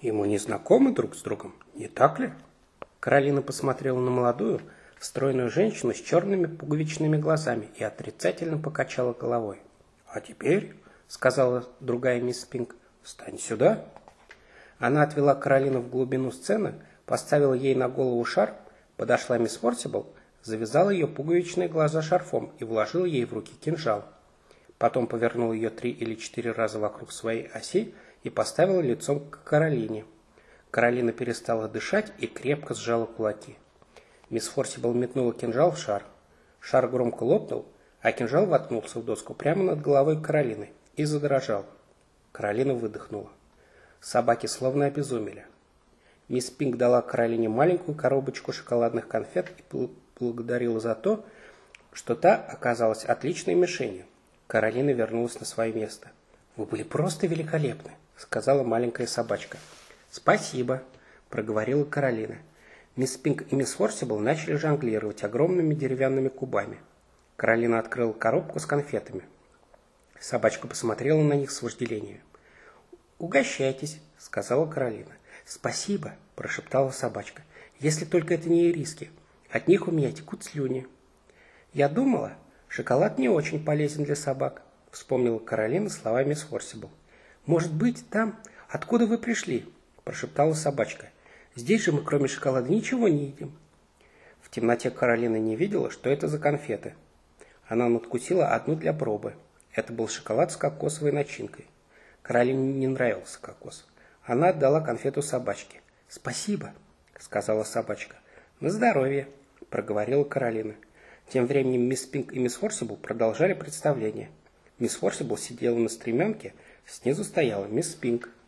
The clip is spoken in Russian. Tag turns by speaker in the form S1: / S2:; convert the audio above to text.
S1: И мы не знакомы друг с другом, не так ли? Каролина посмотрела на молодую, стройную женщину с черными пуговичными глазами и отрицательно покачала головой. «А теперь, — сказала другая мисс Пинк, — встань сюда». Она отвела Каролину в глубину сцены, поставила ей на голову шар, подошла мисс Форсибл, завязала ее пуговичные глаза шарфом и вложила ей в руки кинжал. Потом повернула ее 3 или 4 раза вокруг своей оси и поставила лицом к Каролине. Каролина перестала дышать и крепко сжала кулаки. Мисс Форсибл метнула кинжал в шар. Шар громко лопнул, а кинжал воткнулся в доску прямо над головой Каролины и задрожал. Каролина выдохнула. Собаки словно обезумели. Мисс Пинк дала Каролине маленькую коробочку шоколадных конфет и благодарила за то, что та оказалась отличной мишенью. Каролина вернулась на свое место. «Вы были просто великолепны», — сказала маленькая собачка. «Спасибо», — проговорила Каролина. Мисс Пинк и мисс Форсибл начали жонглировать огромными деревянными кубами. Каролина открыла коробку с конфетами. Собачка посмотрела на них с вожделением. «Угощайтесь», — сказала Каролина. «Спасибо», — прошептала собачка. «Если только это не ириски. От них у меня текут слюни». «Я думала, шоколад не очень полезен для собак», — вспомнила Каролина слова мисс Форсибл. «Может быть, там, откуда вы пришли?» — прошептала собачка. «Здесь же мы, кроме шоколада, ничего не едим». В темноте Каролина не видела, что это за конфеты. Она надкусила одну для пробы. Это был шоколад с кокосовой начинкой. Каролине не нравился кокос. Она отдала конфету собачке. «Спасибо», — сказала собачка. «На здоровье», — проговорила Каролина. Тем временем мисс Пинк и мисс Форсибл продолжали представление. Мисс Форсибл сидела на стремянке, снизу стояла мисс Пинк.